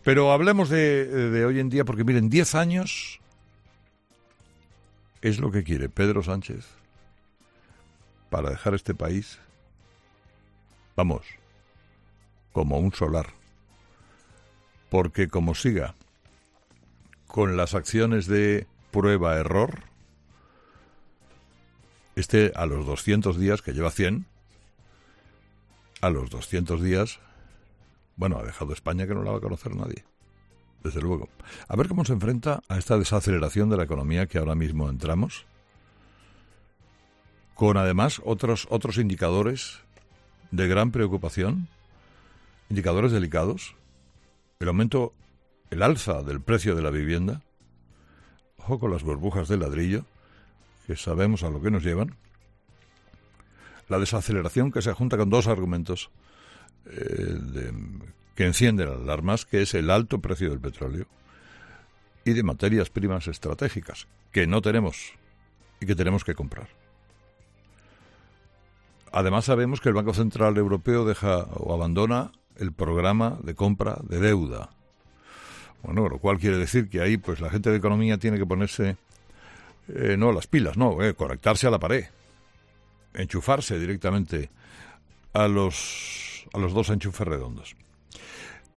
Pero hablemos de hoy en día, porque miren, 10 años es lo que quiere Pedro Sánchez para dejar este país, vamos, como un solar. Porque como siga con las acciones de prueba-error, a los 200 días, que lleva 100, a los 200 días, bueno, ha dejado España que no la va a conocer nadie, desde luego. A ver cómo se enfrenta a esta desaceleración de la economía que ahora mismo entramos, con además otros indicadores de gran preocupación, indicadores delicados, el alza del precio de la vivienda, ojo con las burbujas de ladrillo, que sabemos a lo que nos llevan, la desaceleración que se junta con dos argumentos que encienden alarmas, que es el alto precio del petróleo y de materias primas estratégicas, que no tenemos y que tenemos que comprar. Además sabemos que el Banco Central Europeo deja o abandona el programa de compra de deuda. Bueno, lo cual quiere decir que ahí pues la gente de economía tiene que ponerse las pilas, conectarse a la pared, enchufarse directamente a los dos enchufes redondos.